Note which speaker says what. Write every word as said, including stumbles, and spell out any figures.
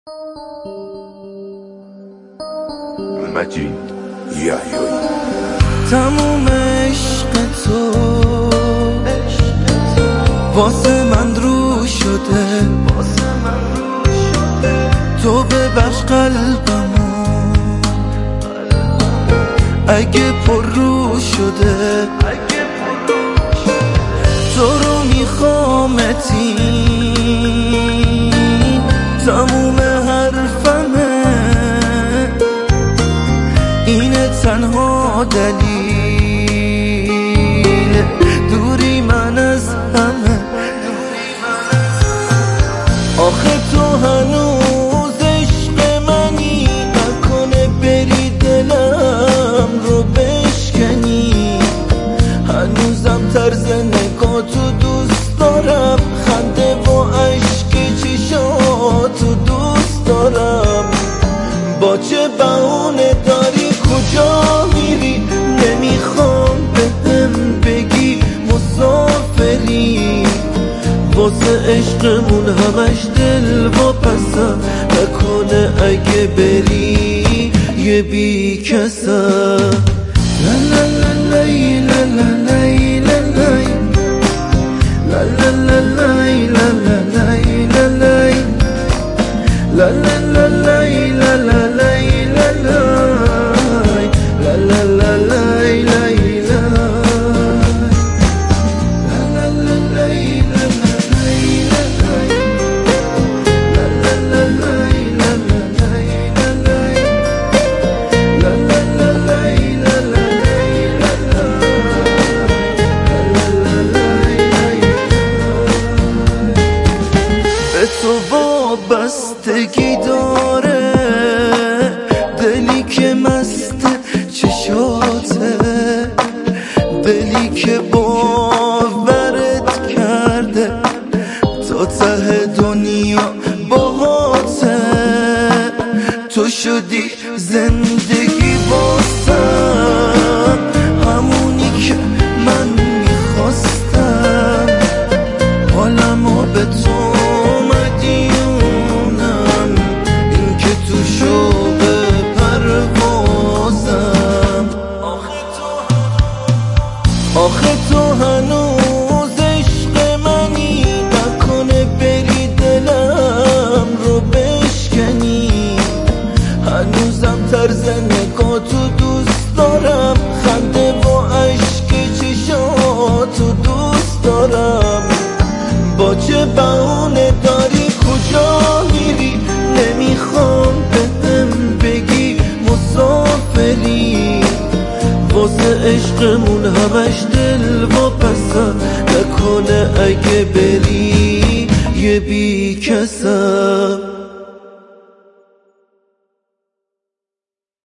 Speaker 1: مجید یحیایی.
Speaker 2: تموم عشق تو واسه من رو شده، تو ببخش قلبمو اگه پر رو شده، تو رو میخوامتی تموم حرفمه، اینه تنها دلیل دوری من از همه. آخه تو هنوز عشق منی، نکنه بری دلم رو بشکنی، هنوزم طرز نگاه تو دوست دارم، خنده و عشق چشاتو دوست دارم. با چه بهونه داری کجا میری، نمیخوام بهم بگی مسافری، واسه عشقمون همش دل و پسم، نکنه اگه بری یه بی کسم. لا لا لا لای لا لا لای لا لای لا لا لا لای لا لا لای لا لای لا لا لا لای لا لا لای لا لای لا لا لا لای لای تو وابستگی داره، دلی که مست چشاته، دلی که باورت کرده تا ته دنیا باهاته، تو شدی زندگی واسم، همونی که من میخواستم، حالمو به تو آخه تو هنوز عشق منی، نکنه بری دلم رو بشکنی، هنوزم طرز نگاه تو دوست دارم، خنده و عشق چشاتو دوست دارم. با چه بهونه داری کجا میری، نمیخوام بهم بگی مسافری، واسه عشقمون همش دل و پسم، نکنه اگه بری یه بی کسم.